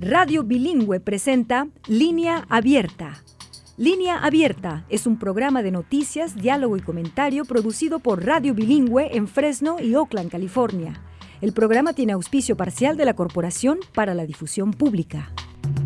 Radio Bilingüe presenta Línea Abierta. Línea Abierta es un programa de noticias, diálogo y comentario producido por Radio Bilingüe en Fresno y Oakland, California. El programa tiene auspicio parcial de la Corporación para la Difusión Pública.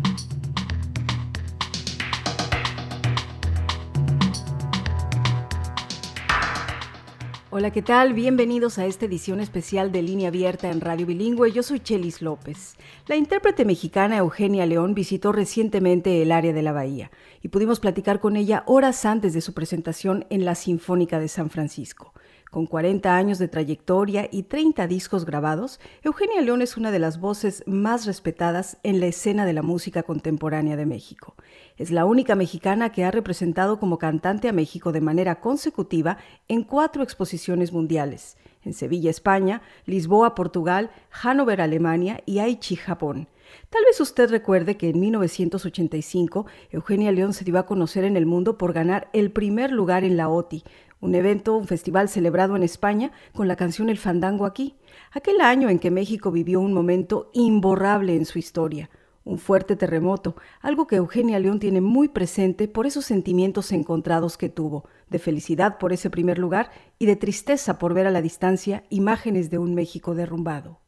Hola, ¿qué tal? Bienvenidos a esta edición especial de Línea Abierta en Radio Bilingüe. Yo soy Chelis López. La intérprete mexicana Eugenia León visitó recientemente el área de la Bahía y pudimos platicar con ella horas antes de su presentación en la Sinfónica de San Francisco. Con 40 años de trayectoria y 30 discos grabados, Eugenia León es una de las voces más respetadas en la escena de la música contemporánea de México. Es la única mexicana que ha representado como cantante a México de manera consecutiva en 4 exposiciones mundiales, en Sevilla, España, Lisboa, Portugal, Hannover, Alemania y Aichi, Japón. Tal vez usted recuerde que en 1985 Eugenia León se dio a conocer en el mundo por ganar el primer lugar en la OTI, un festival celebrado en España con la canción El Fandango Aquí, aquel año en que México vivió un momento imborrable en su historia, un fuerte terremoto, algo que Eugenia León tiene muy presente por esos sentimientos encontrados que tuvo, de felicidad por ese primer lugar y de tristeza por ver a la distancia imágenes de un México derrumbado.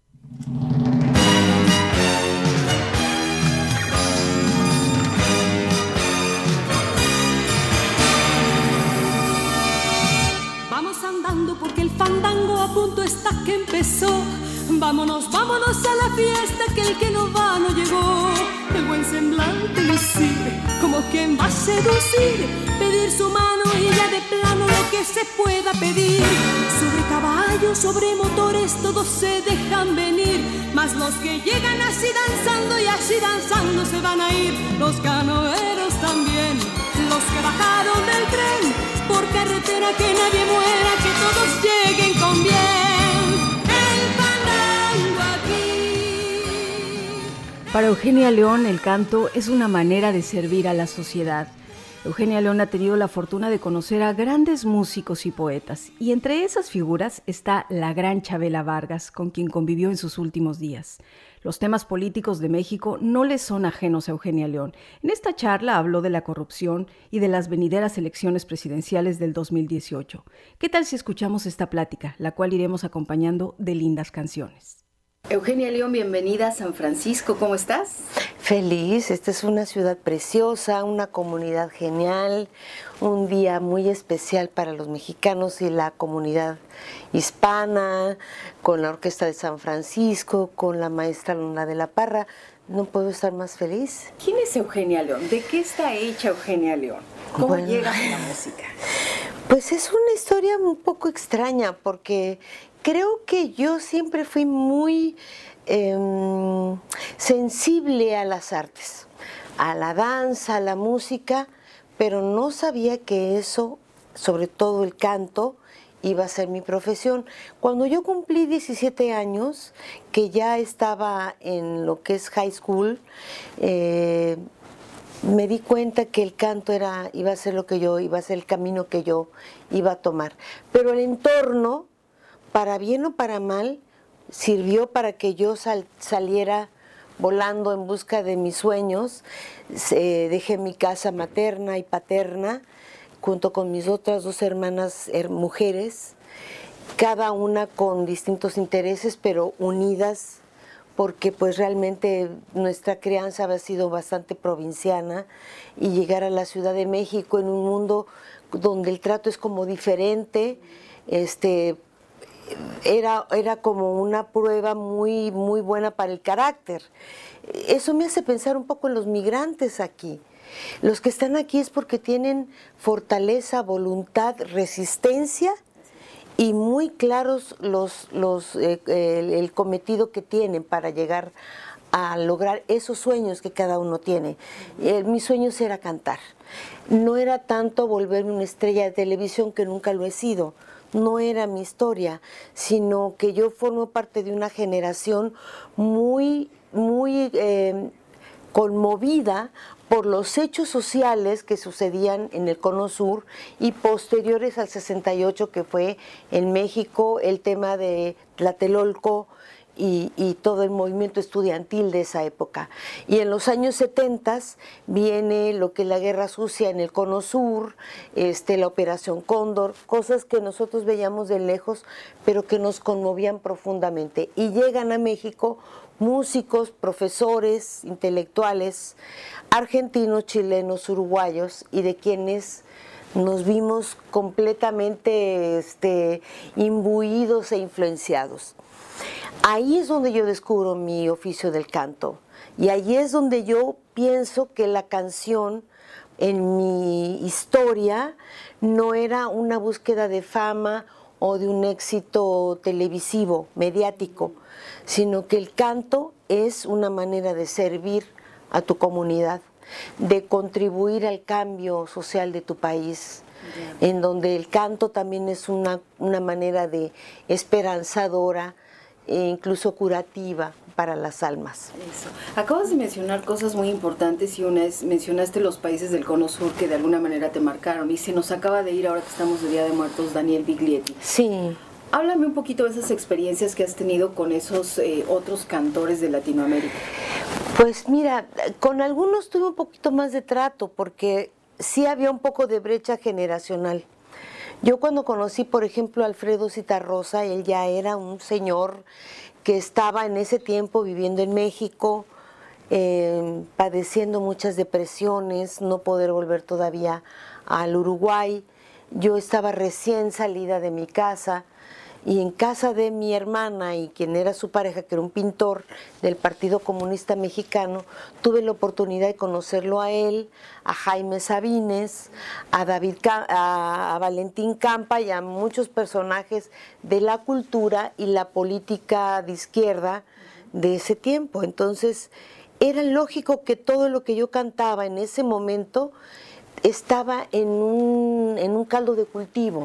Andando porque el fandango a punto está que empezó. Vámonos, vámonos a la fiesta que el que no va no llegó. El buen semblante lucir, como quien va a seducir, pedir su mano y ya de plano lo que se pueda pedir. Sobre caballos, sobre motores, todos se dejan venir, mas los que llegan así danzando y así danzando se van a ir. Los canoeros también, los que bajaron del tren, por carretera que nadie muera, que todos lleguen con bien. El fandango aquí. Para Eugenia León, el canto es una manera de servir a la sociedad. Eugenia León ha tenido la fortuna de conocer a grandes músicos y poetas, y entre esas figuras está la gran Chabela Vargas, con quien convivió en sus últimos días. Los temas políticos de México no le son ajenos a Eugenia León. En esta charla habló de la corrupción y de las venideras elecciones presidenciales del 2018. ¿Qué tal si escuchamos esta plática, la cual iremos acompañando de lindas canciones? Eugenia León, bienvenida a San Francisco. ¿Cómo estás? Feliz. Esta es una ciudad preciosa, una comunidad genial, un día muy especial para los mexicanos y la comunidad hispana, con la Orquesta de San Francisco, con la maestra Luna de la Parra. No puedo estar más feliz. ¿Quién es Eugenia León? ¿De qué está hecha Eugenia León? ¿Cómo llega a la música? Pues es una historia un poco extraña, porque creo que yo siempre fui muy sensible a las artes, a la danza, a la música, pero no sabía que eso, sobre todo el canto, iba a ser mi profesión. Cuando yo cumplí 17 años, que ya estaba en lo que es high school, me di cuenta que el canto iba a ser iba a ser el camino que yo iba a tomar. Pero el entorno, para bien o para mal, sirvió para que yo saliera volando en busca de mis sueños. Dejé mi casa materna y paterna, junto con mis otras 2 hermanas mujeres, cada una con distintos intereses, pero unidas, porque pues realmente nuestra crianza había sido bastante provinciana, y llegar a la Ciudad de México en un mundo donde el trato es como diferente, era como una prueba muy, muy buena para el carácter. Eso me hace pensar un poco en los migrantes aquí. Los que están aquí es porque tienen fortaleza, voluntad, resistencia y muy claros el cometido que tienen para llegar a lograr esos sueños que cada uno tiene. Mi sueño era cantar. No era tanto volverme una estrella de televisión, que nunca lo he sido. No era mi historia, sino que yo formo parte de una generación muy, muy conmovida por los hechos sociales que sucedían en el Cono Sur y posteriores al 68, que fue en México el tema de Tlatelolco y todo el movimiento estudiantil de esa época. Y en los años 70 viene lo que es la Guerra Sucia en el Cono Sur, la Operación Cóndor, cosas que nosotros veíamos de lejos, pero que nos conmovían profundamente. Y llegan a México músicos, profesores, intelectuales, argentinos, chilenos, uruguayos, y de quienes nos vimos completamente imbuidos e influenciados. Ahí es donde yo descubro mi oficio del canto, y ahí es donde yo pienso que la canción en mi historia no era una búsqueda de fama o de un éxito televisivo, mediático, sino que el canto es una manera de servir a tu comunidad, de contribuir al cambio social de tu país, en donde el canto también es una manera de esperanzadora e incluso curativa para las almas. Eso. Acabas de mencionar cosas muy importantes, y una es, mencionaste los países del Cono Sur que de alguna manera te marcaron, y se nos acaba de ir, ahora que estamos de Día de Muertos, Daniel Biglietti. Sí. Háblame un poquito de esas experiencias que has tenido con esos otros cantores de Latinoamérica. Pues mira, con algunos tuve un poquito más de trato, porque sí había un poco de brecha generacional. Yo cuando conocí, por ejemplo, a Alfredo Zitarrosa, él ya era un señor que estaba en ese tiempo viviendo en México, padeciendo muchas depresiones, no poder volver todavía al Uruguay. Yo estaba recién salida de mi casa, y en casa de mi hermana y quien era su pareja, que era un pintor del Partido Comunista Mexicano, tuve la oportunidad de conocerlo a él, a Jaime Sabines, a Valentín Campa y a muchos personajes de la cultura y la política de izquierda de ese tiempo. Entonces era lógico que todo lo que yo cantaba en ese momento estaba en un caldo de cultivo.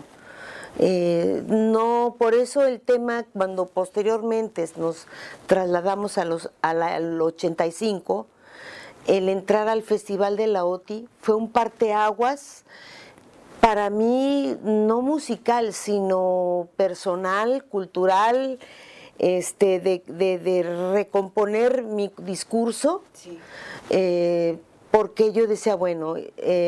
No, por eso el tema, cuando posteriormente nos trasladamos al 85, el entrar al Festival de la OTI fue un parteaguas para mí, no musical, sino personal, cultural, de recomponer mi discurso, sí. Porque yo decía, bueno,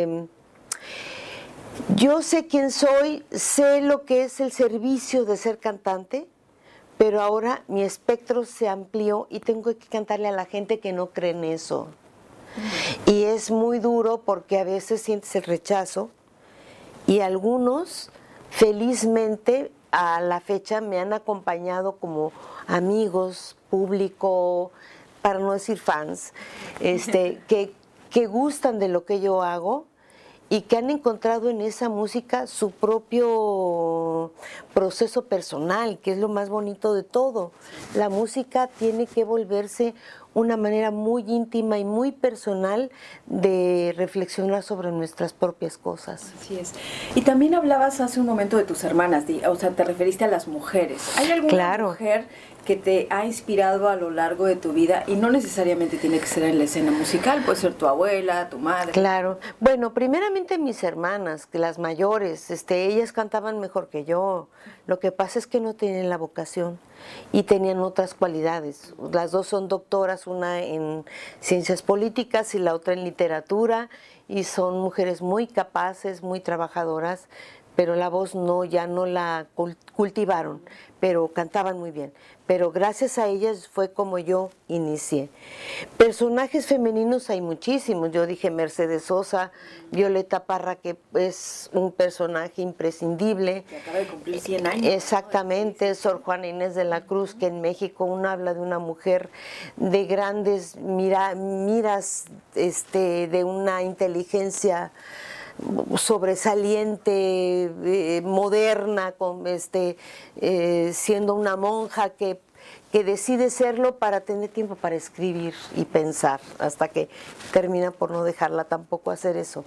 yo sé quién soy, sé lo que es el servicio de ser cantante, pero ahora mi espectro se amplió y tengo que cantarle a la gente que no cree en eso. Y es muy duro porque a veces sientes el rechazo, y algunos, felizmente, a la fecha me han acompañado como amigos, público, para no decir fans, que gustan de lo que yo hago, y que han encontrado en esa música su propio proceso personal, que es lo más bonito de todo. La música tiene que volverse una manera muy íntima y muy personal de reflexionar sobre nuestras propias cosas. Así es. Y también hablabas hace un momento de tus hermanas, o sea, te referiste a las mujeres. ¿Hay alguna mujer que te ha inspirado a lo largo de tu vida? Y no necesariamente tiene que ser en la escena musical, puede ser tu abuela, tu madre. Claro. Bueno, primeramente mis hermanas, que las mayores, ellas cantaban mejor que yo. Lo que pasa es que no tenían la vocación y tenían otras cualidades. Las dos son doctoras, una en ciencias políticas y la otra en literatura, y son mujeres muy capaces, muy trabajadoras, pero la voz ya no la cultivaron, pero cantaban muy bien. Pero gracias a ellas fue como yo inicié. Personajes femeninos hay muchísimos. Yo dije Mercedes Sosa, Violeta Parra, que es un personaje imprescindible. Que acaba de cumplir 100 años. Exactamente, Sor Juana Inés de la Cruz, que en México uno habla de una mujer de grandes miras, de una inteligencia sobresaliente, moderna, siendo una monja que decide serlo para tener tiempo para escribir y pensar, hasta que termina por no dejarla tampoco hacer eso.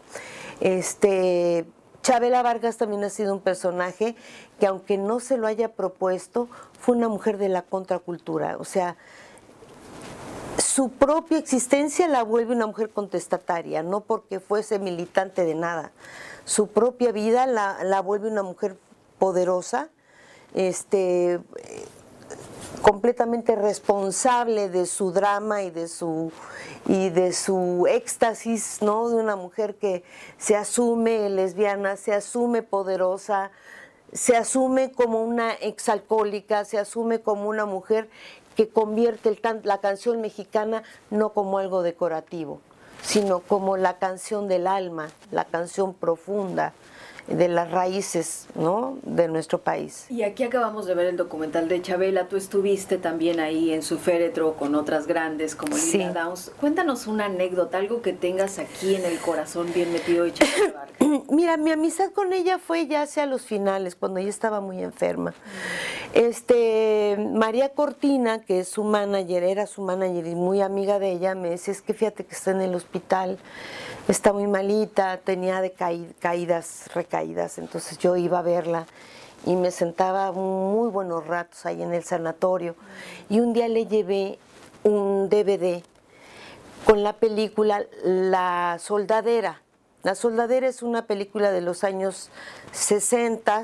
Chabela Vargas también ha sido un personaje que, aunque no se lo haya propuesto, fue una mujer de la contracultura, o sea, su propia existencia la vuelve una mujer contestataria, no porque fuese militante de nada. Su propia vida la vuelve una mujer poderosa, completamente responsable de su drama y de su éxtasis, ¿no? De una mujer que se asume lesbiana, se asume poderosa, se asume como una exalcohólica, se asume como una mujer que convierte la canción mexicana no como algo decorativo, sino como la canción del alma, la canción profunda de las raíces, ¿no?, de nuestro país. Y aquí acabamos de ver el documental de Chabela. Tú estuviste también ahí en su féretro con otras grandes como Lila Downs. Cuéntanos una anécdota, algo que tengas aquí en el corazón bien metido de Chabela Vargas. Mira, mi amistad con ella fue ya hacia los finales, cuando ella estaba muy enferma. María Cortina, que es su manager, era su manager y muy amiga de ella, me decía, es que fíjate que está en el hospital, está muy malita, tenía recaídas, entonces yo iba a verla y me sentaba muy buenos ratos ahí en el sanatorio. Y un día le llevé un DVD con la película La Soldadera. La Soldadera es una película de los años 60,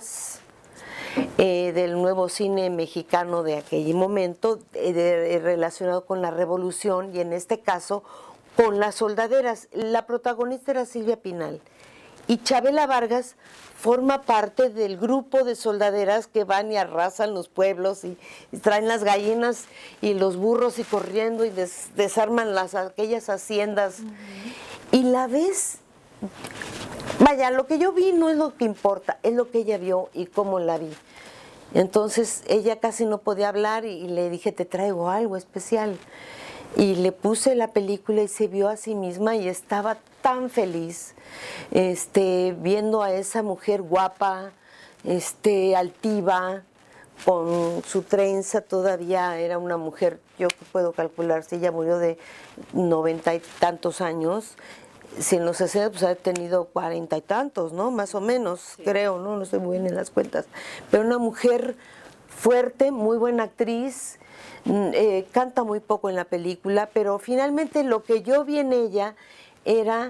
del nuevo cine mexicano de aquel momento, relacionado con la revolución y en este caso con las soldaderas. La protagonista era Silvia Pinal y Chabela Vargas forma parte del grupo de soldaderas que van y arrasan los pueblos y traen las gallinas y los burros y corriendo y desarman aquellas haciendas. Y la ves, vaya, lo que yo vi no es lo que importa, es lo que ella vio y cómo la vi. Entonces ella casi no podía hablar y le dije, te traigo algo especial. Y le puse la película y se vio a sí misma y estaba tan feliz viendo a esa mujer guapa, altiva, con su trenza. Todavía era una mujer, yo puedo calcular, si ella murió de 90 y tantos años, si en los 60 pues ha tenido 40 y tantos, ¿no? Más o menos, sí, creo, ¿no? No estoy muy bien en las cuentas. Pero una mujer fuerte, muy buena actriz, canta muy poco en la película, pero finalmente lo que yo vi en ella era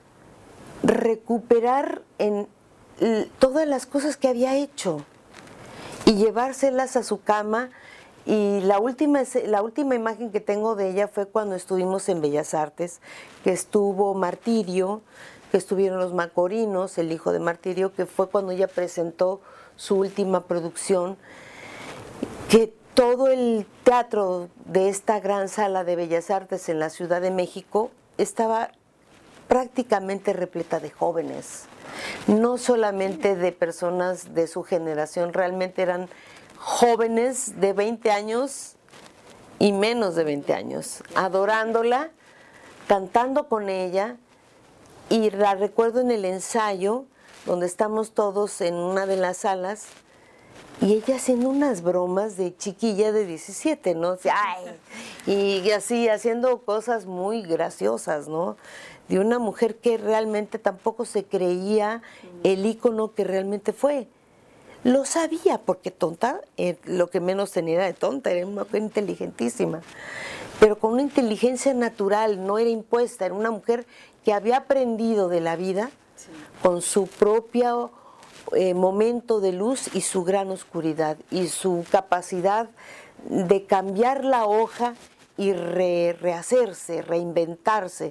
recuperar todas las cosas que había hecho y llevárselas a su cama. Y la última imagen que tengo de ella fue cuando estuvimos en Bellas Artes, que estuvo Martirio, que estuvieron los Macorinos, el hijo de Martirio, que fue cuando ella presentó su última producción, que todo el teatro de esta gran sala de Bellas Artes en la Ciudad de México estaba prácticamente repleta de jóvenes, no solamente de personas de su generación, realmente eran jóvenes de 20 años y menos de 20 años, adorándola, cantando con ella. Y la recuerdo en el ensayo, donde estamos todos en una de las salas, y ella haciendo unas bromas de chiquilla de 17, ¿no? ¡Ay! Y así, haciendo cosas muy graciosas, ¿no? De una mujer que realmente tampoco se creía el ícono que realmente fue. Lo sabía, porque tonta, lo que menos tenía era de tonta, era una mujer inteligentísima, pero con una inteligencia natural, no era impuesta, era una mujer que había aprendido de la vida, sí, con su propio momento de luz y su gran oscuridad, y su capacidad de cambiar la hoja y rehacerse, reinventarse,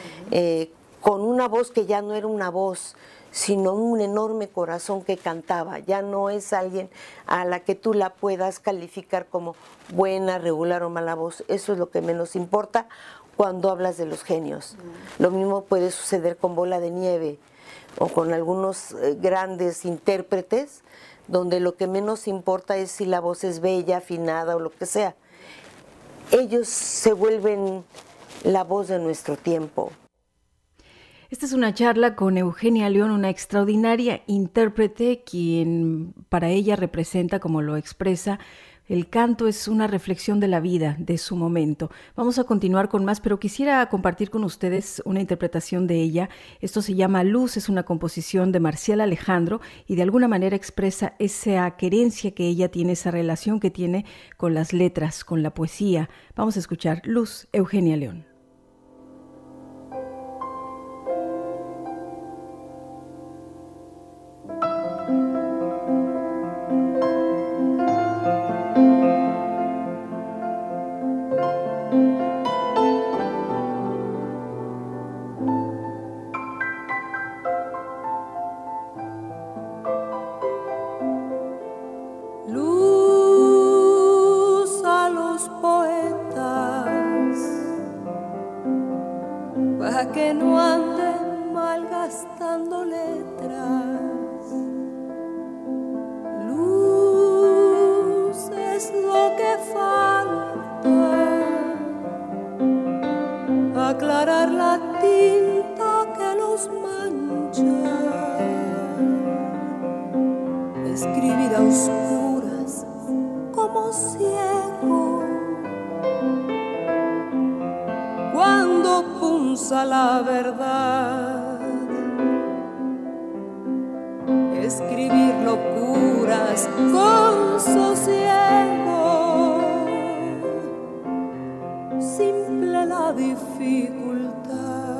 con una voz que ya no era una voz, sino un enorme corazón que cantaba. Ya no es alguien a la que tú la puedas calificar como buena, regular o mala voz. Eso es lo que menos importa cuando hablas de los genios. Lo mismo puede suceder con Bola de Nieve o con algunos grandes intérpretes, donde lo que menos importa es si la voz es bella, afinada o lo que sea. Ellos se vuelven la voz de nuestro tiempo. Esta es una charla con Eugenia León, una extraordinaria intérprete, quien para ella representa, como lo expresa, el canto es una reflexión de la vida, de su momento. Vamos a continuar con más, pero quisiera compartir con ustedes una interpretación de ella. Esto se llama Luz, es una composición de Marcial Alejandro y de alguna manera expresa esa querencia que ella tiene, esa relación que tiene con las letras, con la poesía. Vamos a escuchar Luz, Eugenia León. letras. Luz es lo que falta, aclarar la tinta que los mancha, escribir a oscuras como ciego, cuando punza la verdad, escribir locuras con sosiego, simple la dificultad.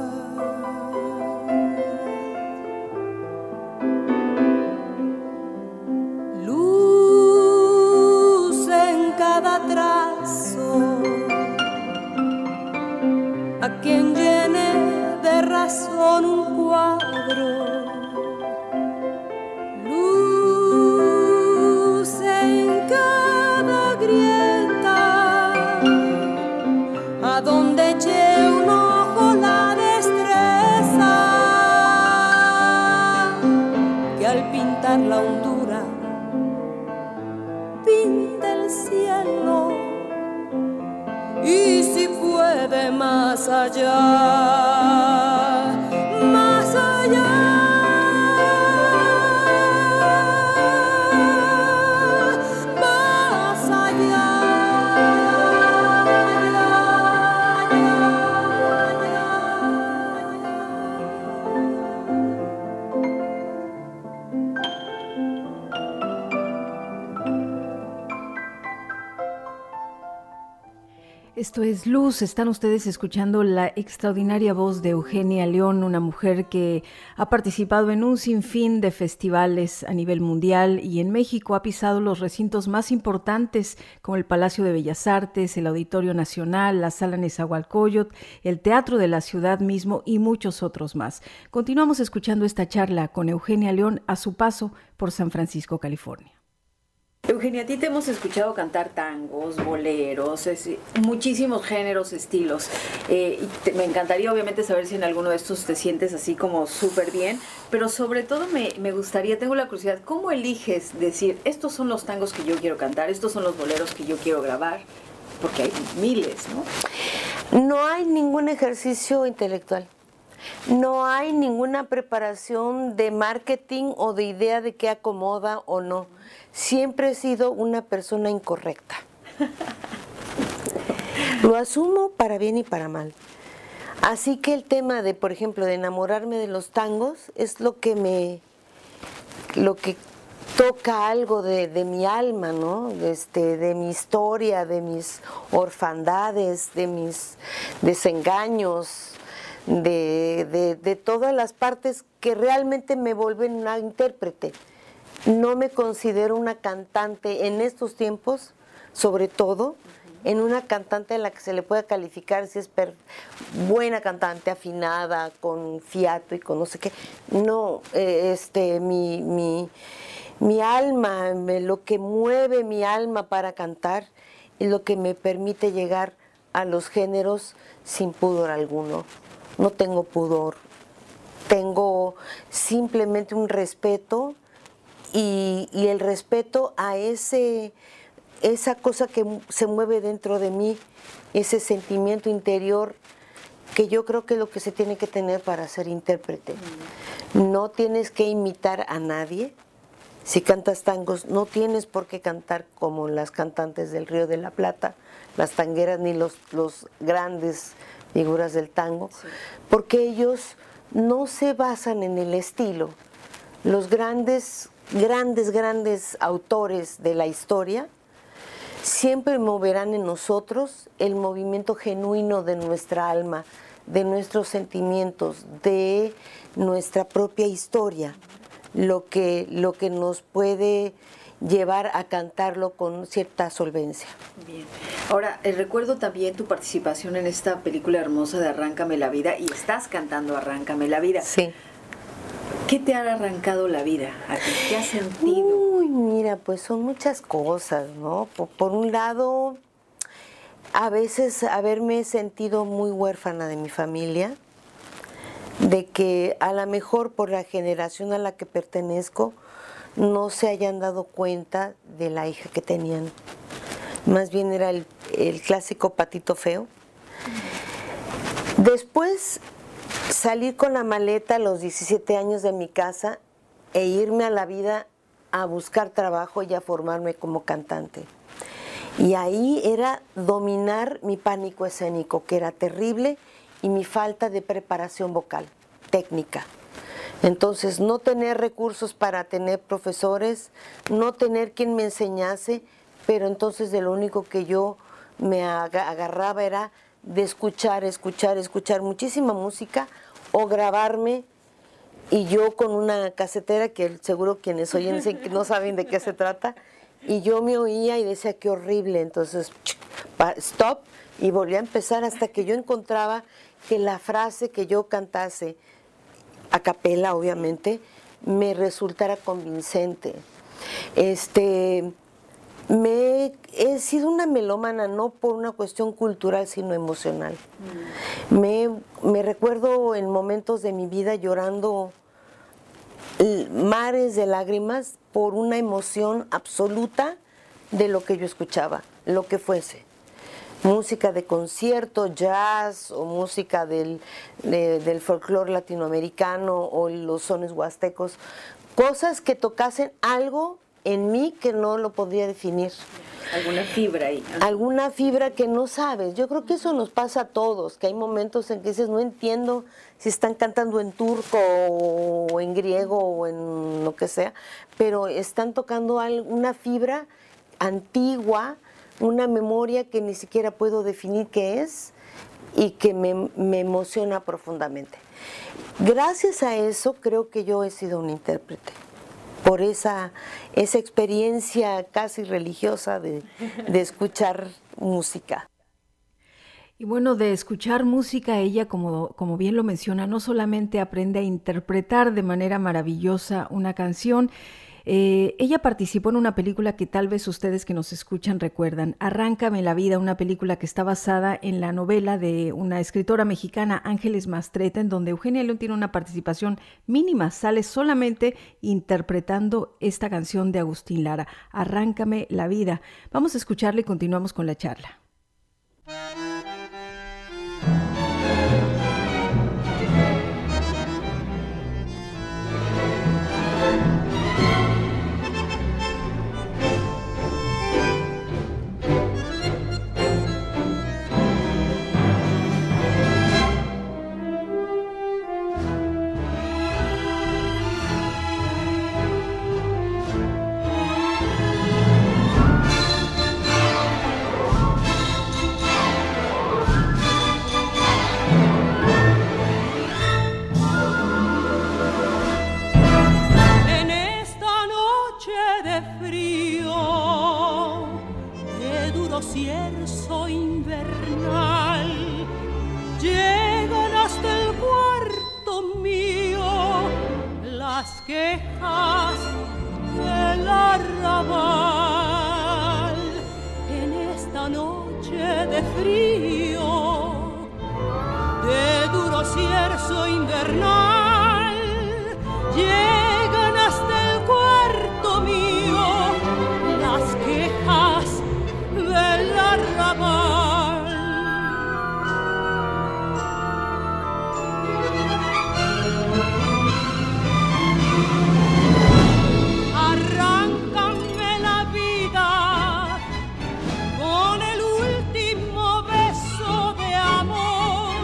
Luz en cada trazo, a quien llene de razón un cuadro. Luz en cada grieta, a donde eche un ojo la destreza, que al pintar la hondura pinta el cielo, y si puede más allá, más allá, más allá. Esto es Luz, están ustedes escuchando la extraordinaria voz de Eugenia León, una mujer que ha participado en un sinfín de festivales a nivel mundial y en México ha pisado los recintos más importantes como el Palacio de Bellas Artes, el Auditorio Nacional, la Sala Nezahualcóyotl, el Teatro de la Ciudad mismo y muchos otros más. Continuamos escuchando esta charla con Eugenia León a su paso por San Francisco, California. Eugenia, a ti te hemos escuchado cantar tangos, boleros, muchísimos géneros, estilos. Me encantaría obviamente saber si en alguno de estos te sientes así como súper bien, pero sobre todo me gustaría, tengo la curiosidad, ¿cómo eliges decir, estos son los tangos que yo quiero cantar, estos son los boleros que yo quiero grabar? Porque hay miles, ¿no? No hay ningún ejercicio intelectual. No hay ninguna preparación de marketing o de idea de qué acomoda o no. Siempre he sido una persona incorrecta. Lo asumo para bien y para mal. Así que el tema de, por ejemplo, de enamorarme de los tangos es lo que toca algo de mi alma, ¿no? De mi historia, de mis orfandades, de mis desengaños, de todas las partes que realmente me vuelven una intérprete. No me considero una cantante en estos tiempos, sobre todo, en una cantante a la que se le pueda calificar si es buena cantante, afinada, con fiato y con no sé qué. No, mi alma, lo que mueve mi alma para cantar es lo que me permite llegar a los géneros sin pudor alguno. No tengo pudor, tengo simplemente un respeto y el respeto a esa cosa que se mueve dentro de mí, ese sentimiento interior que yo creo que es lo que se tiene que tener para ser intérprete. No tienes que imitar a nadie. Si cantas tangos, no tienes por qué cantar como las cantantes del Río de la Plata, las tangueras ni los grandes figuras del tango, sí, porque ellos no se basan en el estilo. Los grandes autores de la historia siempre moverán en nosotros el movimiento genuino de nuestra alma, de nuestros sentimientos, de nuestra propia historia, lo que nos puede llevar a cantarlo con cierta solvencia. Bien. Ahora, recuerdo también tu participación en esta película hermosa de Arráncame la Vida, y estás cantando Arráncame la Vida. Sí. ¿Qué te ha arrancado la vida a ti? ¿Qué has sentido? Uy, mira, pues son muchas cosas, ¿no? Por un lado, a veces haberme sentido muy huérfana de mi familia, de que a lo mejor por la generación a la que pertenezco no se hayan dado cuenta de la hija que tenían. Más bien era el clásico patito feo. Después salir con la maleta a los 17 años de mi casa e irme a la vida a buscar trabajo y a formarme como cantante. Y ahí era dominar mi pánico escénico, que era terrible, y mi falta de preparación vocal, técnica. Entonces, no tener recursos para tener profesores, no tener quien me enseñase, pero entonces de lo único que yo me agarraba era de escuchar muchísima música o grabarme, y yo con una casetera que seguro quienes oyen no saben de qué se trata, y yo me oía y decía qué horrible, entonces stop y volví a empezar hasta que yo encontraba que la frase que yo cantase a capela, obviamente, me resultara convincente. He sido una melómana no por una cuestión cultural, sino emocional. Me recuerdo en momentos de mi vida llorando mares de lágrimas por una emoción absoluta de lo que yo escuchaba, lo que fuese. Música de concierto, jazz, o música del folclore latinoamericano, o los sones huastecos, cosas que tocasen algo en mí que no lo podría definir. Alguna fibra ahí. Alguna fibra que no sabes. Yo creo que eso nos pasa a todos, que hay momentos en que dices, no entiendo si están cantando en turco o en griego o en lo que sea, pero están tocando una fibra antigua, una memoria que ni siquiera puedo definir qué es y que me emociona profundamente. Gracias a eso creo que yo he sido un intérprete, por esa experiencia casi religiosa de escuchar música. Y bueno, de escuchar música, ella, como bien lo menciona, no solamente aprende a interpretar de manera maravillosa una canción. Ella participó en una película que tal vez ustedes que nos escuchan recuerdan, Arráncame la vida, una película que está basada en la novela de una escritora mexicana, Ángeles Mastretta, en donde Eugenia León tiene una participación mínima, sale solamente interpretando esta canción de Agustín Lara, Arráncame la vida. Vamos a escucharla y continuamos con la charla. Cierzo invernal, llegan hasta el cuarto mío las quejas del arrabal. En esta noche de frío, de duro cierzo invernal, llegan hasta el cuarto mío las quejas del arrabal. Arráncame la vida con el último beso de amor.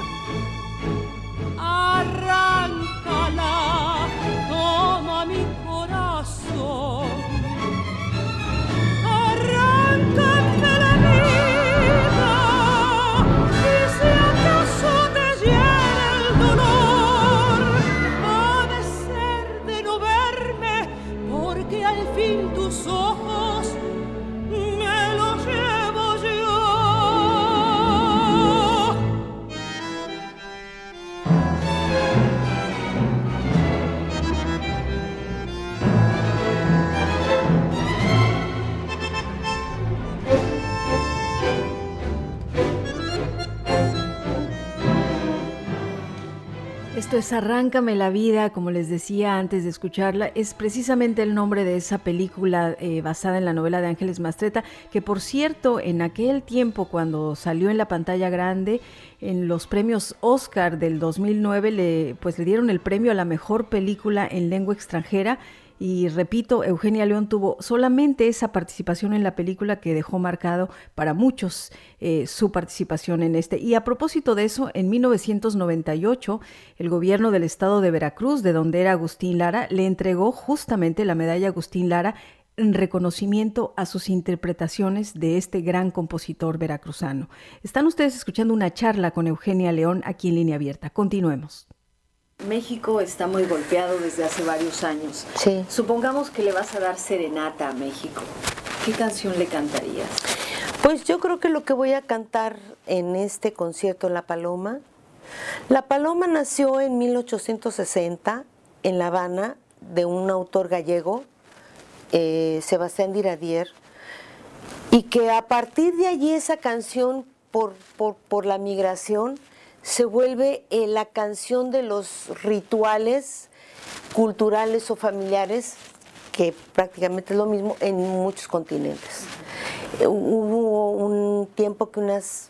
Arráncala, toma mi corazón. Arráncame la vida, y si acaso te hiere el dolor, ha de ser de no verme, porque al fin tus ojos me los llevo yo. Esto es Arráncame la vida, como les decía antes de escucharla, es precisamente el nombre de esa película basada en la novela de Ángeles Mastretta, que por cierto, en aquel tiempo cuando salió en la pantalla grande, en los premios Oscar del 2009, le dieron el premio a la mejor película en lengua extranjera. Y repito, Eugenia León tuvo solamente esa participación en la película que dejó marcado para muchos su participación en este. Y a propósito de eso, en 1998, el gobierno del estado de Veracruz, de donde era Agustín Lara, le entregó justamente la medalla Agustín Lara en reconocimiento a sus interpretaciones de este gran compositor veracruzano. Están ustedes escuchando una charla con Eugenia León aquí en Línea Abierta. Continuemos. México está muy golpeado desde hace varios años. Sí. Supongamos que le vas a dar serenata a México. ¿Qué canción le cantarías? Pues yo creo que lo que voy a cantar en este concierto, La Paloma nació en 1860 en La Habana, de un autor gallego, Sebastián Diradier, y que a partir de allí esa canción, por la migración, se vuelve la canción de los rituales culturales o familiares, que prácticamente es lo mismo en muchos continentes. Hubo un tiempo que unas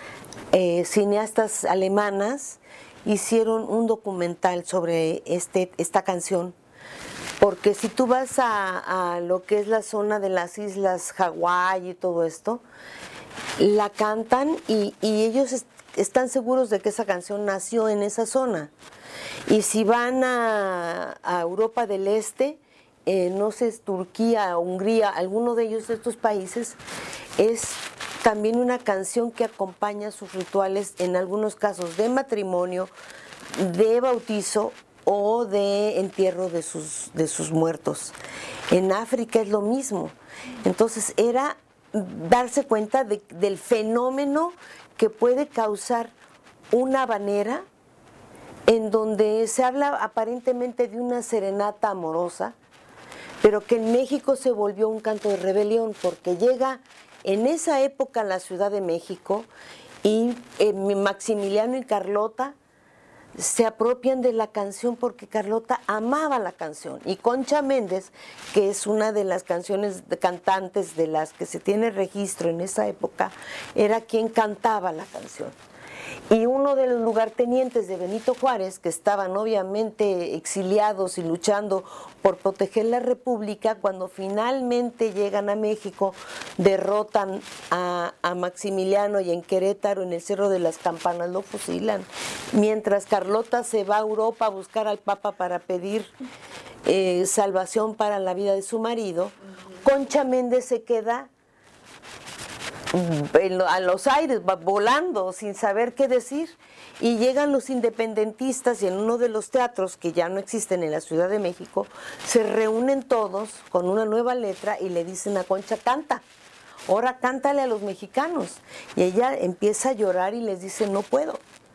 cineastas alemanas hicieron un documental sobre esta canción, porque si tú vas a lo que es la zona de las islas Hawái y todo esto, la cantan y ellos están seguros de que esa canción nació en esa zona. Y si van a Europa del Este, no sé, Turquía, Hungría, alguno de ellos, de estos países, es también una canción que acompaña sus rituales, en algunos casos de matrimonio, de bautizo o de entierro de sus muertos. En África es lo mismo. Entonces era darse cuenta del fenómeno que puede causar una habanera en donde se habla aparentemente de una serenata amorosa, pero que en México se volvió un canto de rebelión, porque llega en esa época a la Ciudad de México y Maximiliano y Carlota se apropian de la canción porque Carlota amaba la canción, y Concha Méndez, que es una de las cantantes de las que se tiene registro en esa época, era quien cantaba la canción. Y uno de los lugartenientes de Benito Juárez, que estaban obviamente exiliados y luchando por proteger la República, cuando finalmente llegan a México, derrotan a Maximiliano, y en Querétaro, en el Cerro de las Campanas, lo fusilan. Mientras Carlota se va a Europa a buscar al Papa para pedir salvación para la vida de su marido, Concha Méndez se queda a los aires, volando, sin saber qué decir, y llegan los independentistas, y en uno de los teatros que ya no existen en la Ciudad de México, se reúnen todos con una nueva letra y le dicen a Concha: canta, ahora cántale a los mexicanos. Y ella empieza a llorar y les dice: no puedo,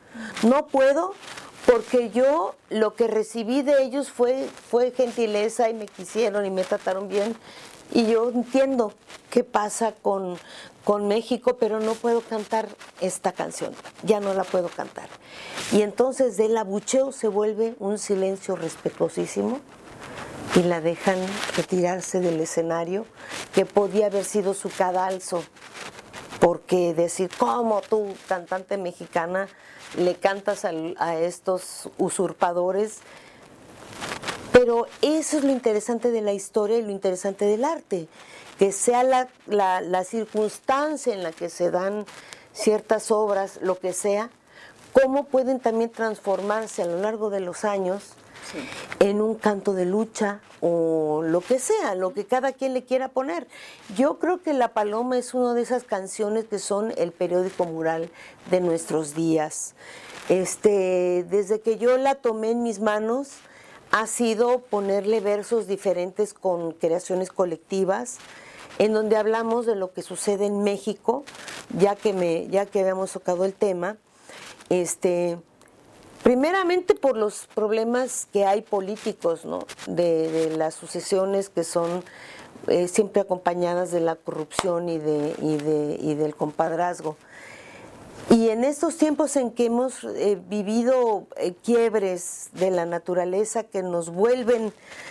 porque yo lo que recibí de ellos fue gentileza, y me quisieron y me trataron bien. Y yo entiendo qué pasa con México, pero no puedo cantar esta canción, ya no la puedo cantar. Y entonces del abucheo se vuelve un silencio respetuosísimo y la dejan retirarse del escenario, que podía haber sido su cadalso, porque decir: ¿cómo tú, cantante mexicana, le cantas a estos usurpadores? Pero eso es lo interesante de la historia y lo interesante del arte, que sea la circunstancia en la que se dan ciertas obras, lo que sea, cómo pueden también transformarse a lo largo de los años en un canto de lucha o lo que sea, lo que cada quien le quiera poner. Yo creo que La Paloma es una de esas canciones que son el periódico mural de nuestros días. Desde que yo la tomé en mis manos, ha sido ponerle versos diferentes con creaciones colectivas, en donde hablamos de lo que sucede en México, ya que habíamos tocado el tema, primeramente por los problemas que hay políticos, ¿no? de las sucesiones que son siempre acompañadas de la corrupción y del compadrazgo. Y en estos tiempos en que hemos vivido quiebres de la naturaleza que nos vuelven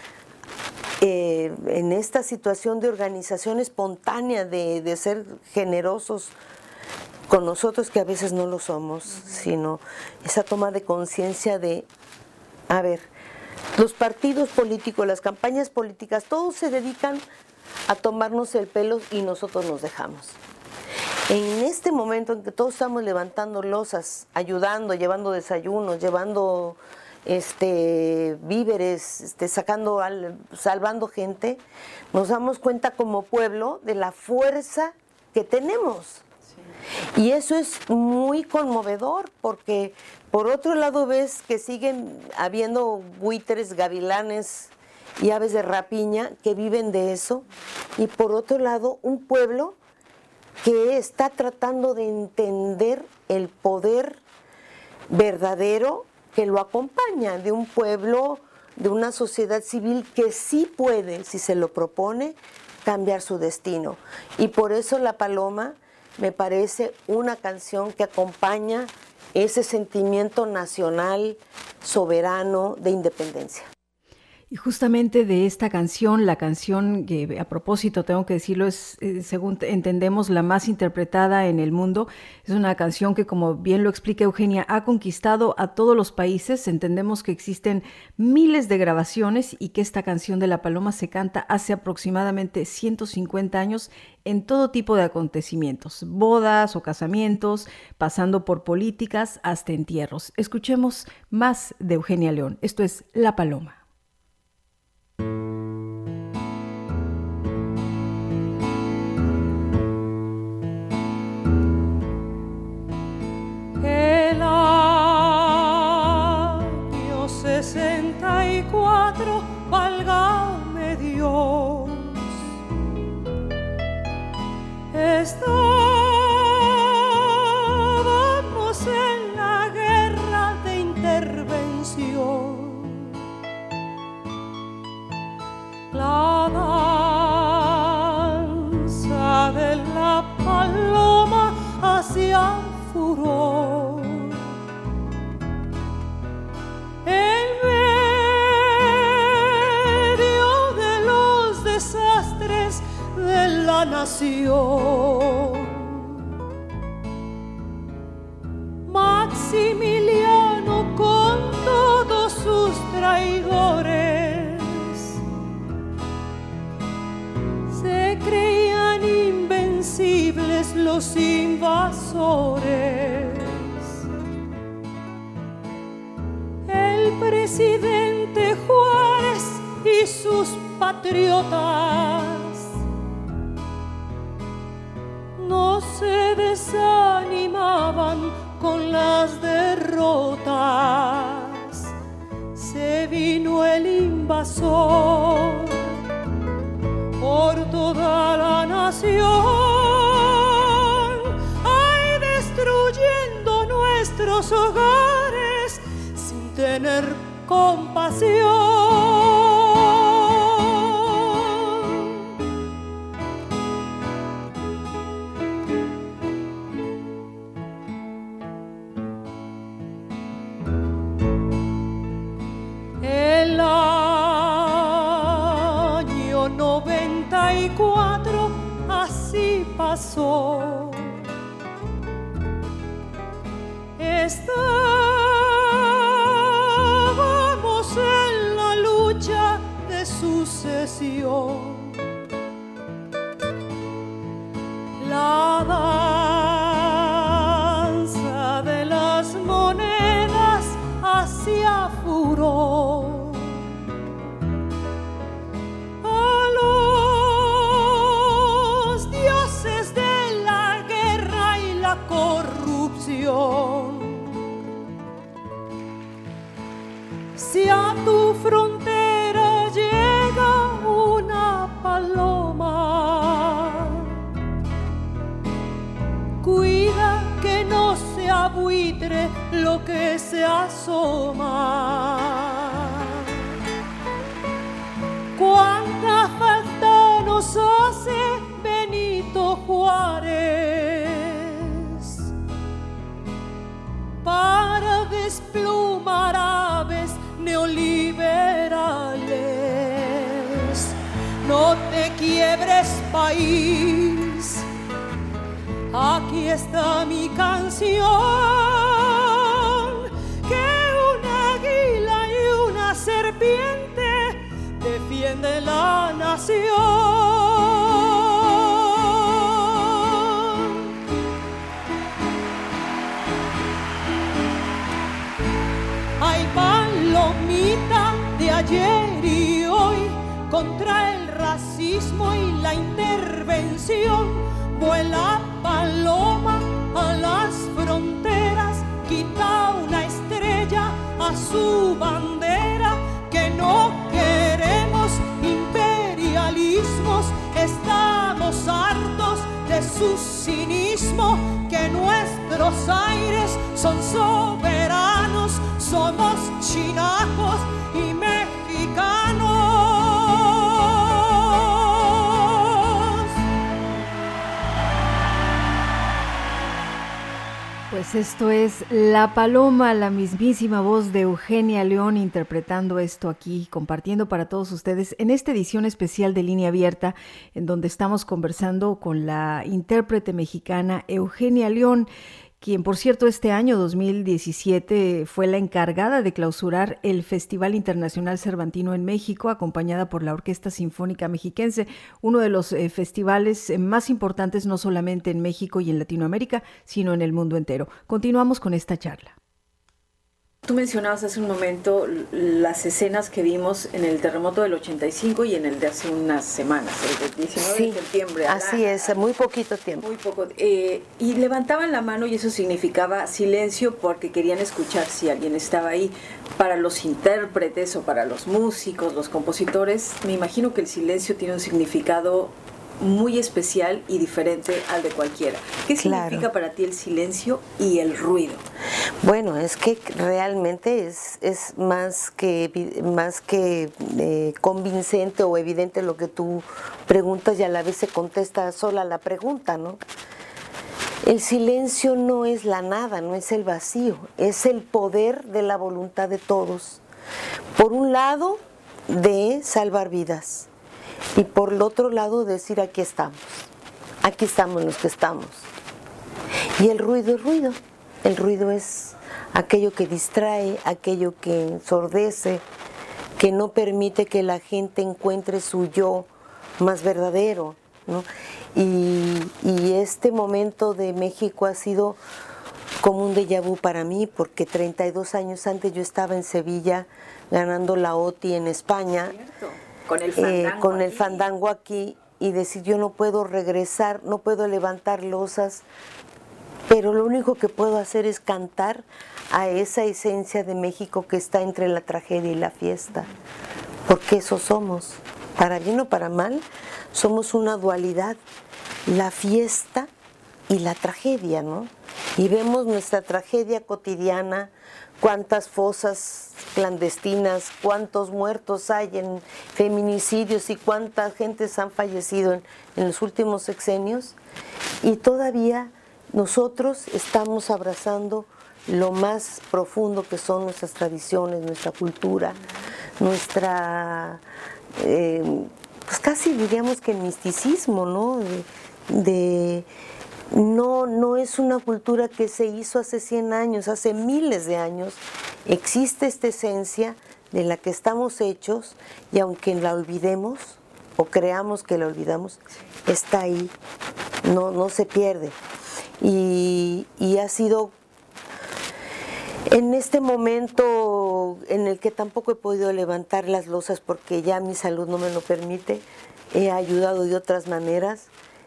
en esta situación de organización espontánea, de ser generosos con nosotros, que a veces no lo somos, sino esa toma de conciencia de, a ver, los partidos políticos, las campañas políticas, todos se dedican a tomarnos el pelo y nosotros nos dejamos. En este momento en que todos estamos levantando losas, ayudando, llevando desayunos, llevando víveres, salvando gente, nos damos cuenta como pueblo de la fuerza que tenemos. Sí. Y eso es muy conmovedor, porque por otro lado ves que siguen habiendo buitres, gavilanes y aves de rapiña que viven de eso, y por otro lado un pueblo que está tratando de entender el poder verdadero que lo acompaña, de un pueblo, de una sociedad civil que sí puede, si se lo propone, cambiar su destino. Y por eso La Paloma me parece una canción que acompaña ese sentimiento nacional, soberano, de independencia. Y justamente de esta canción, la canción que a propósito tengo que decirlo es, según entendemos, la más interpretada en el mundo. Es una canción que, como bien lo explica Eugenia, ha conquistado a todos los países. Entendemos que existen miles de grabaciones y que esta canción de La Paloma se canta hace aproximadamente 150 años en todo tipo de acontecimientos, bodas o casamientos, pasando por políticas hasta entierros. Escuchemos más de Eugenia León. Esto es La Paloma. El año 64, válgame Dios, estábamos en la guerra de intervención. La danza de la paloma hacía furor. En medio de los desastres de la nación, Maximiliano con todos sus traidores se creían invencibles los invasores. El presidente Juárez y sus patriotas no se desanimaban con las derrotas. Se vino el invasor por toda la nación, ay, destruyendo nuestros hogares sin tener compasión. El año 94 así pasó. Estábamos en la lucha de sucesión. La danza de las monedas hacía furor. A los dioses de la guerra y la corrupción. Si a tu frontera llega una paloma, cuida que no sea buitre lo que se asoma. Cuánta falta nos hace Benito Juárez no te quiebres, país. Aquí está mi canción, que un águila y una serpiente defienden la nación. Hay palomita de ayer y hoy contra el racismo y la intervención. Vuela paloma a las fronteras, quita una estrella a su bandera. Que no queremos imperialismos, estamos hartos de su cinismo. Que nuestros aires son soberanos, somos chinacos y mexicanos. Pues esto es La Paloma, la mismísima voz de Eugenia León interpretando esto aquí, compartiendo para todos ustedes en esta edición especial de Línea Abierta, en donde estamos conversando con la intérprete mexicana Eugenia León, quien por cierto este año 2017 fue la encargada de clausurar el Festival Internacional Cervantino en México, acompañada por la Orquesta Sinfónica Mexiquense, uno de los festivales más importantes no solamente en México y en Latinoamérica, sino en el mundo entero. Continuamos con esta charla. Tú mencionabas hace un momento las escenas que vimos en el terremoto del 85 y en el de hace unas semanas, el del 19 de septiembre. Así es, muy poquito tiempo. Muy poco. Y levantaban la mano y eso significaba silencio porque querían escuchar si alguien estaba ahí. Para los intérpretes o para los músicos, los compositores, me imagino que el silencio tiene un significado muy especial y diferente al de cualquiera. ¿Qué significa para ti el silencio y el ruido? Bueno, es que realmente es más que convincente o evidente lo que tú preguntas y a la vez se contesta sola la pregunta, ¿no? El silencio no es la nada, no es el vacío, es el poder de la voluntad de todos. Por un lado, de salvar vidas. Y por el otro lado decir aquí estamos los que estamos. Y el ruido es aquello que distrae, aquello que ensordece, que no permite que la gente encuentre su yo más verdadero, ¿no? Y este momento de México ha sido como un déjà vu para mí, porque 32 años antes yo estaba en Sevilla ganando la OTI en España. Con el fandango aquí, y decir yo no puedo regresar, no puedo levantar losas, pero lo único que puedo hacer es cantar a esa esencia de México que está entre la tragedia y la fiesta, porque eso somos, para bien o para mal, somos una dualidad, la fiesta y la tragedia, ¿no? Y vemos nuestra tragedia cotidiana, cuántas fosas clandestinas, cuántos muertos hay en feminicidios y cuántas gentes han fallecido en los últimos sexenios, y todavía nosotros estamos abrazando lo más profundo que son nuestras tradiciones, nuestra cultura, nuestra, pues casi diríamos que el misticismo, ¿no? No es una cultura que se hizo hace 100 años, hace miles de años. Existe esta esencia de la que estamos hechos, y aunque la olvidemos o creamos que la olvidamos, está ahí, no se pierde. Y ha sido en este momento en el que tampoco he podido levantar las losas porque ya mi salud no me lo permite, he ayudado de otras maneras,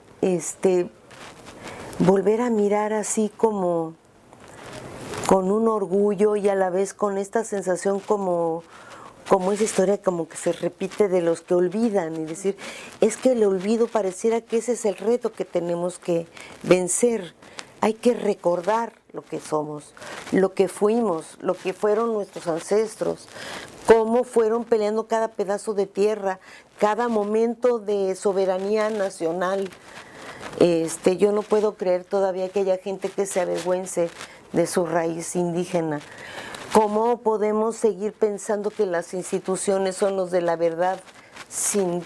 volver a mirar así como con un orgullo y a la vez con esta sensación como esa historia como que se repite de los que olvidan, y decir, es que el olvido pareciera que ese es el reto que tenemos que vencer. Hay que recordar lo que somos, lo que fuimos, lo que fueron nuestros ancestros, cómo fueron peleando cada pedazo de tierra, cada momento de soberanía nacional. Yo no puedo creer todavía que haya gente que se avergüence de su raíz indígena. ¿Cómo podemos seguir pensando que las instituciones son los de la verdad sin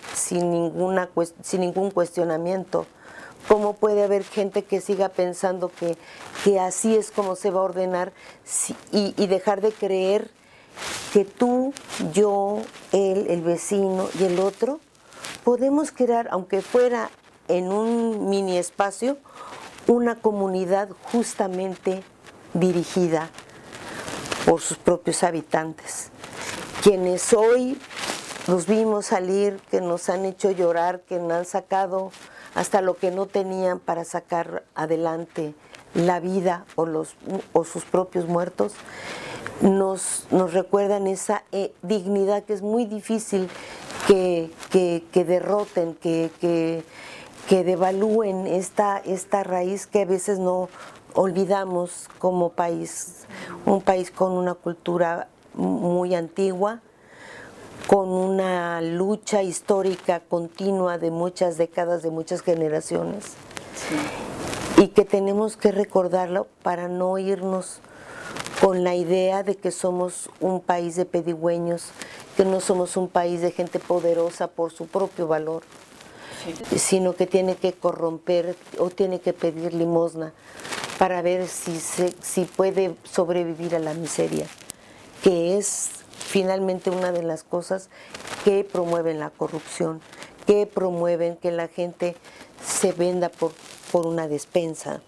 ningún cuestionamiento? ¿Cómo puede haber gente que siga pensando que así es como se va a ordenar y dejar de creer que tú, yo, él, el vecino y el otro podemos crear, aunque fuera en un mini espacio, una comunidad justamente dirigida por sus propios habitantes? Quienes hoy los vimos salir, que nos han hecho llorar, que nos han sacado hasta lo que no tenían para sacar adelante la vida o sus propios muertos, nos recuerdan esa dignidad que es muy difícil que derroten, que devalúen esta raíz que a veces no olvidamos como país, un país con una cultura muy antigua, con una lucha histórica continua de muchas décadas, de muchas generaciones, sí. Y que tenemos que recordarlo para no irnos con la idea de que somos un país de pedigüeños, que no somos un país de gente poderosa por su propio valor, sí. Sino que tiene que corromper o tiene que pedir limosna para ver si puede sobrevivir a la miseria, que es finalmente una de las cosas que promueven la corrupción, que promueven que la gente se venda por una despensa,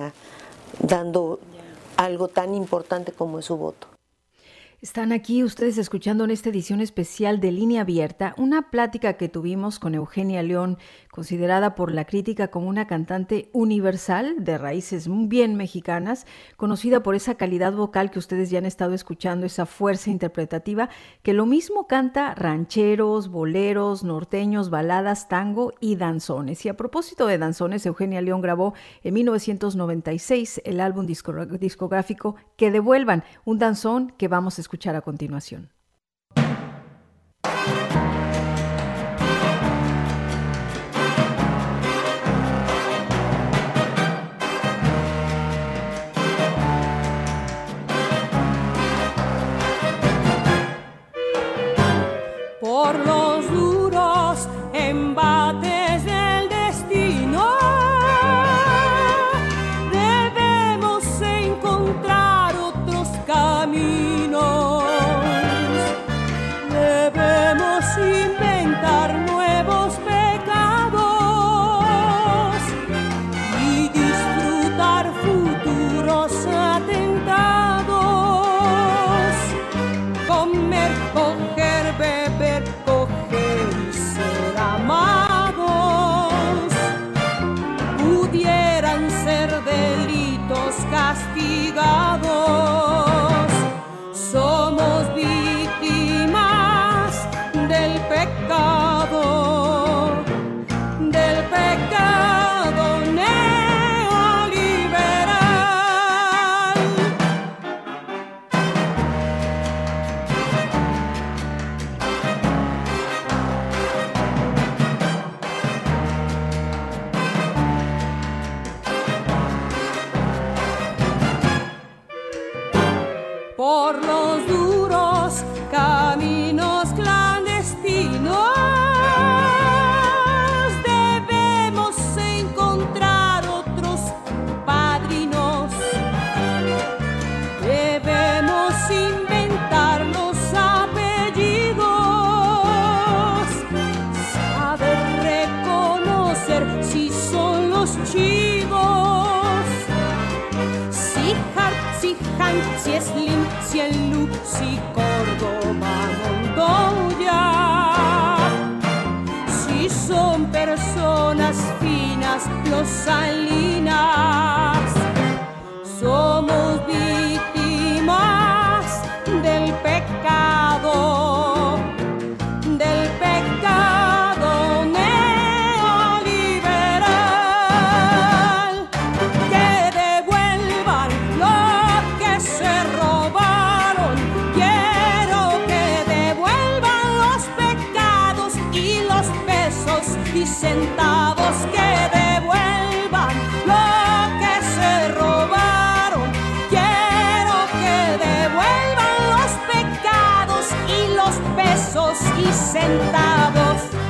dando algo tan importante como es su voto. Están aquí ustedes escuchando en esta edición especial de Línea Abierta una plática que tuvimos con Eugenia León, considerada por la crítica como una cantante universal de raíces bien mexicanas, conocida por esa calidad vocal que ustedes ya han estado escuchando, esa fuerza interpretativa, que lo mismo canta rancheros, boleros, norteños, baladas, tango y danzones. Y a propósito de danzones, Eugenia León grabó en 1996 el álbum discográfico Que Devuelvan, un danzón que vamos a escuchar a continuación. Por los duros embates del destino debemos encontrar otros caminos, debemos inventar nuevos pecados y disfrutar futuros atentados, comer, coger, beber, coger y ser amados, pudieran ser delitos castigados. Somos víctimas del pecado neoliberal. Por los duros caminos clandestinos debemos encontrar otros padrinos, debemos inventar los apellidos, saber reconocer si son los chivos, si Hart, si Han, si Slim, si el Lu, si Córdoba, Montoya, si son personas finas los Salinas. Somos víctimas del pecado neoliberal. Que devuelvan lo que se robaron, quiero que devuelvan los pecados y los pesos y centavos, que devuelvan lo que se robaron, quiero que devuelvan los pecados y los pesos y centavos.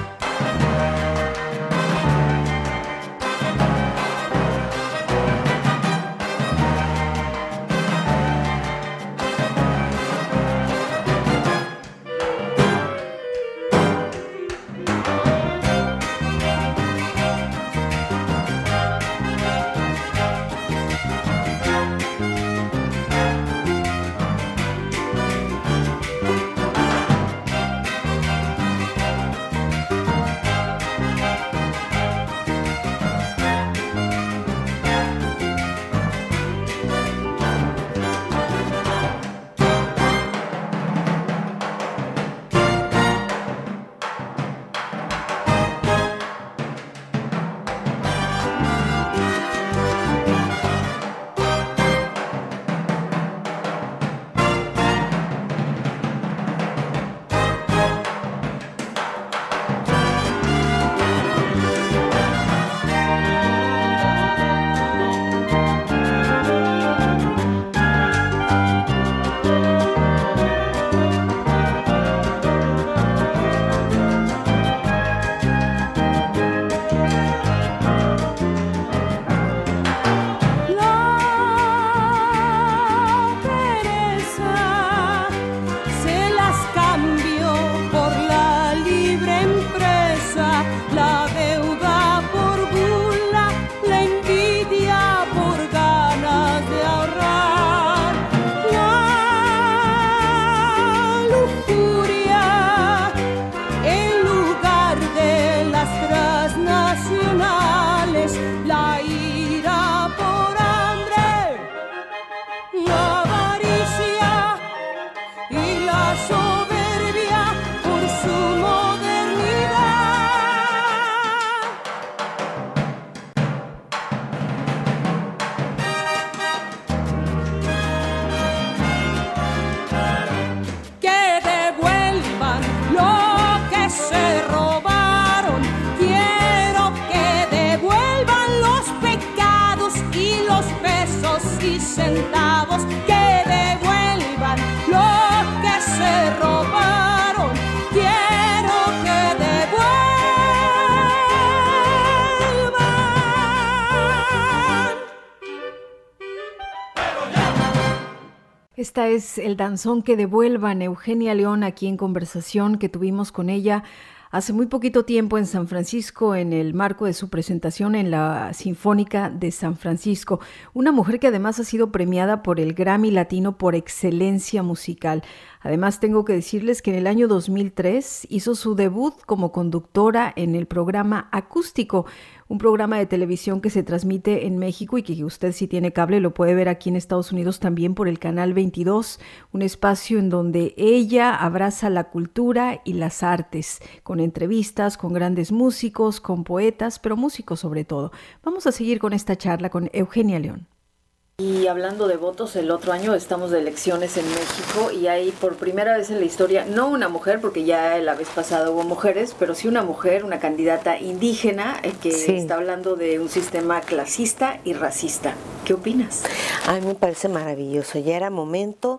Esta es el danzón que devuelvan, Eugenia León, aquí en conversación que tuvimos con ella hace muy poquito tiempo en San Francisco, en el marco de su presentación en la Sinfónica de San Francisco. Una mujer que además ha sido premiada por el Grammy Latino por excelencia musical. Además, tengo que decirles que en el año 2003 hizo su debut como conductora en el programa Acústico, un programa de televisión que se transmite en México y que usted, si tiene cable, lo puede ver aquí en Estados Unidos también por el canal 22, un espacio en donde ella abraza la cultura y las artes, con entrevistas, con grandes músicos, con poetas, pero músicos sobre todo. Vamos a seguir con esta charla con Eugenia León. Y hablando de votos, el otro año estamos de elecciones en México y hay por primera vez en la historia, no una mujer, porque ya la vez pasada hubo mujeres, pero sí una mujer, una candidata indígena que está hablando de un sistema clasista y racista. ¿Qué opinas? A mí me parece maravilloso, ya era momento,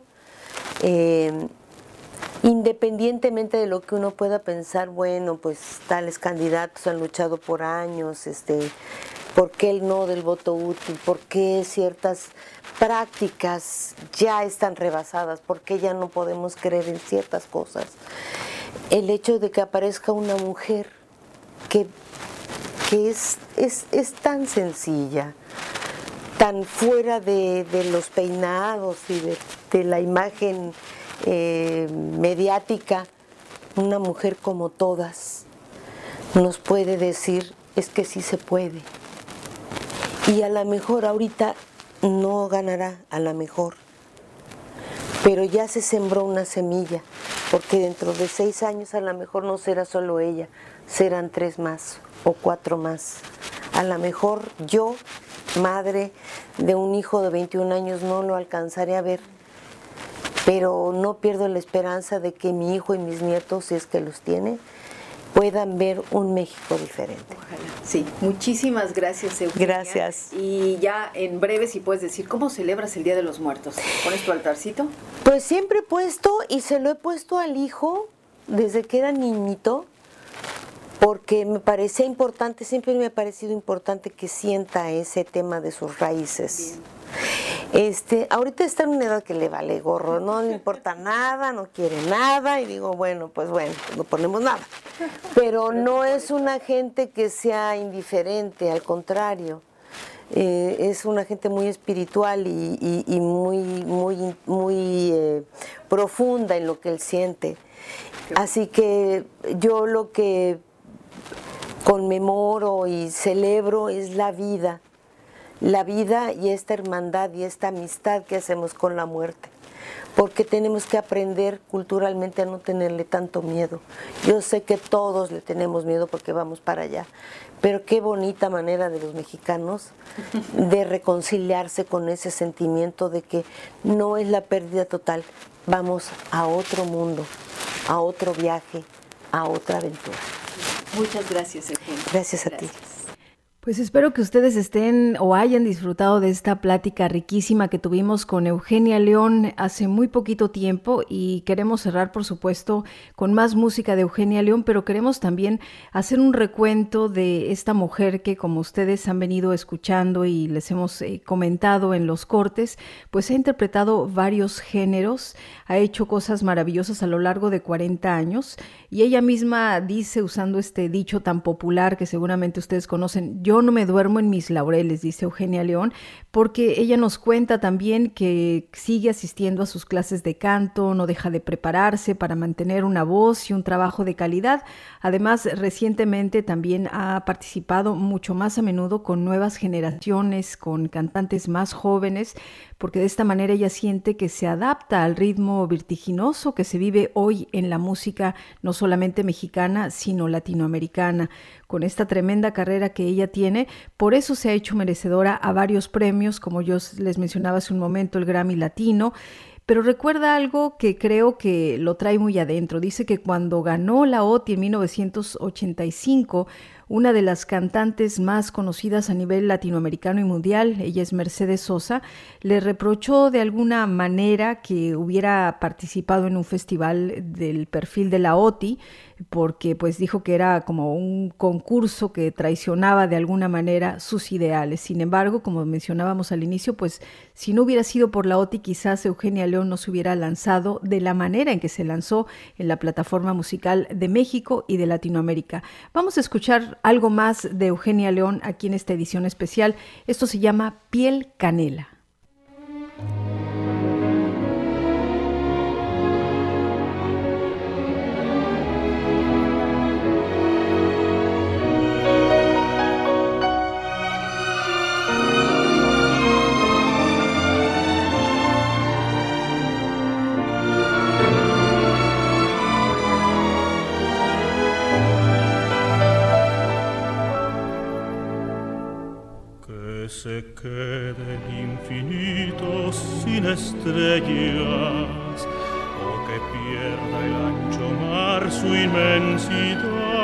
independientemente de lo que uno pueda pensar, bueno, pues tales candidatos han luchado por años, ¿por qué el no del voto útil? ¿Por qué ciertas prácticas ya están rebasadas? ¿Por qué ya no podemos creer en ciertas cosas? El hecho de que aparezca una mujer que es tan sencilla, tan fuera de los peinados y de la imagen mediática, una mujer como todas, nos puede decir, es que sí se puede. Y a lo mejor ahorita no ganará, a lo mejor, pero ya se sembró una semilla, porque dentro de 6 años a lo mejor no será solo ella, serán 3 más o 4 más. A lo mejor yo, madre de un hijo de 21 años, no lo alcanzaré a ver, pero no pierdo la esperanza de que mi hijo y mis nietos, si es que los tiene, puedan ver un México diferente. Ojalá. Sí, muchísimas gracias, Eugenia. Gracias. Y ya en breve, si puedes decir, ¿cómo celebras el Día de los Muertos? ¿Pones tu altarcito? Pues siempre he puesto, y se lo he puesto al hijo desde que era niñito, porque me parecía importante, siempre me ha parecido importante que sienta ese tema de sus raíces. Bien. Ahorita está en una edad que le vale gorro, no le importa nada, no quiere nada, y digo, bueno, no ponemos nada. Pero no es una gente que sea indiferente, al contrario, es una gente muy espiritual y muy profunda en lo que él siente. Así que yo lo que conmemoro y celebro es la vida y esta hermandad y esta amistad que hacemos con la muerte, porque tenemos que aprender culturalmente a no tenerle tanto miedo. Yo sé que todos le tenemos miedo porque vamos para allá, pero qué bonita manera de los mexicanos de reconciliarse con ese sentimiento de que no es la pérdida total, vamos a otro mundo, a otro viaje, a otra aventura. Muchas gracias, Eugenia. Gracias a ti. Pues espero que ustedes estén o hayan disfrutado de esta plática riquísima que tuvimos con Eugenia León hace muy poquito tiempo, y queremos cerrar, por supuesto, con más música de Eugenia León, pero queremos también hacer un recuento de esta mujer que, como ustedes han venido escuchando y les hemos comentado en los cortes, pues ha interpretado varios géneros, ha hecho cosas maravillosas a lo largo de 40 años, y ella misma dice, usando este dicho tan popular que seguramente ustedes conocen, yo no me duermo en mis laureles, dice Eugenia León, porque ella nos cuenta también que sigue asistiendo a sus clases de canto, no deja de prepararse para mantener una voz y un trabajo de calidad. Además, recientemente también ha participado mucho más a menudo con nuevas generaciones, con cantantes más jóvenes, porque de esta manera ella siente que se adapta al ritmo vertiginoso que se vive hoy en la música, no solamente mexicana, sino latinoamericana. Con esta tremenda carrera que ella tiene, por eso se ha hecho merecedora a varios premios, como yo les mencionaba hace un momento, el Grammy Latino. Pero recuerda algo que creo que lo trae muy adentro. Dice que cuando ganó la OTI en 1985, una de las cantantes más conocidas a nivel latinoamericano y mundial, ella es Mercedes Sosa, le reprochó de alguna manera que hubiera participado en un festival del perfil de la OTI, porque pues dijo que era como un concurso que traicionaba de alguna manera sus ideales. Sin embargo, como mencionábamos al inicio, pues si no hubiera sido por la OTI, quizás Eugenia León no se hubiera lanzado de la manera en que se lanzó en la plataforma musical de México y de Latinoamérica. Vamos a escuchar algo más de Eugenia León aquí en esta edición especial. Esto se llama Piel Canela. Se quede el infinito sin estrellas, o que pierda el ancho mar su inmensidad,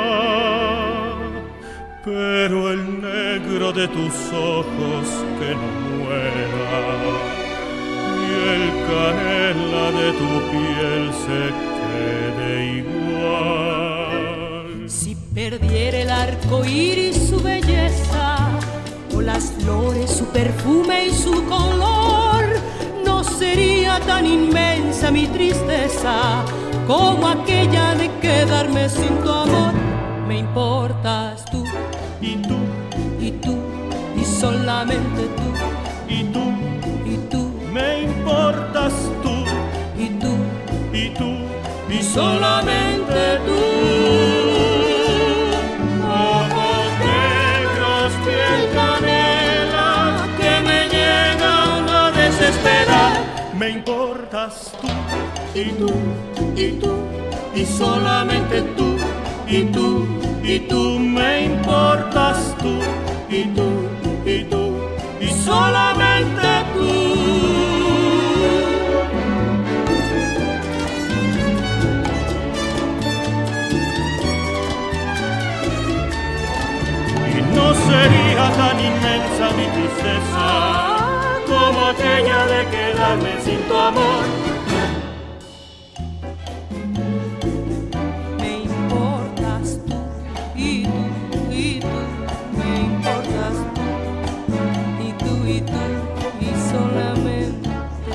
pero el negro de tus ojos que no muera, y el canela de tu piel se quede igual. Si perdiera el arco iris su belleza, o las flores, su perfume y su color, no sería tan inmensa mi tristeza como aquella de quedarme sin tu amor. Me importas tú, y tú, y tú, y solamente tú, y tú, y tú, me importas tú, y tú, y tú, y solamente tú. Me importas tú, y tú, y tú, y solamente tú, y tú, y tú, me importas tú, y tú, y tú, y solamente tú. Y no sería tan inmensa mi tristeza como aquella de quedarme sin tu amor. Me importas tú, y tú, y tú, me importas tú, y tú, y tú, y solamente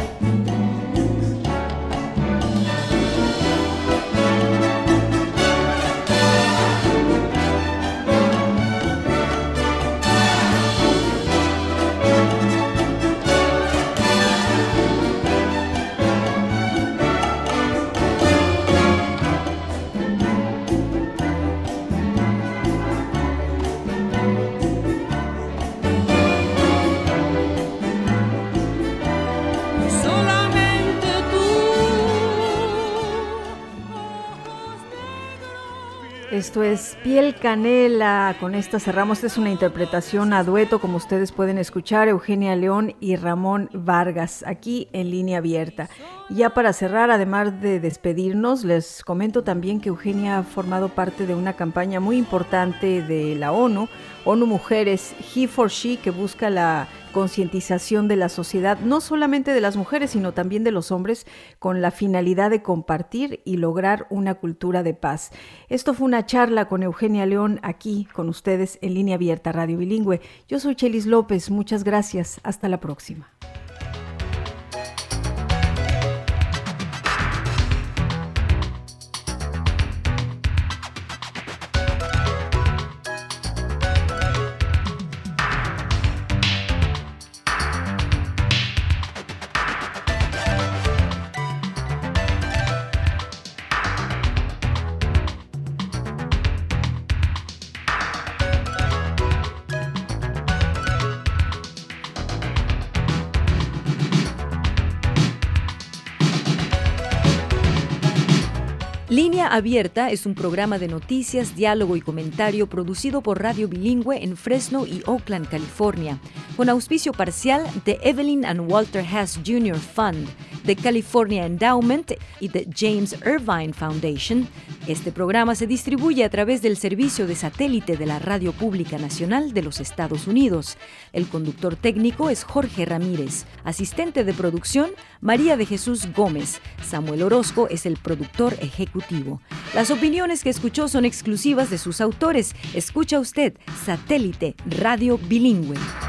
Esto es Piel Canela, con esta cerramos. Esta es una interpretación a dueto, como ustedes pueden escuchar, Eugenia León y Ramón Vargas, aquí en Línea Abierta. Ya para cerrar, además de despedirnos, les comento también que Eugenia ha formado parte de una campaña muy importante de la ONU Mujeres, He for She, que busca la concientización de la sociedad, no solamente de las mujeres, sino también de los hombres, con la finalidad de compartir y lograr una cultura de paz. Esto fue una charla con Eugenia León aquí con ustedes en Línea Abierta Radio Bilingüe. Yo soy Chelis López, muchas gracias, hasta la próxima. Línea Abierta es un programa de noticias, diálogo y comentario producido por Radio Bilingüe en Fresno y Oakland, California, con auspicio parcial de Evelyn and Walter Haas Jr. Fund, de California Endowment y de James Irvine Foundation. Este programa se distribuye a través del servicio de satélite de la Radio Pública Nacional de los Estados Unidos. El conductor técnico es Jorge Ramírez, asistente de producción María de Jesús Gómez. Samuel Orozco es el productor ejecutivo. informativo. Las opiniones que escuchó son exclusivas de sus autores. Escucha usted Satélite Radio Bilingüe.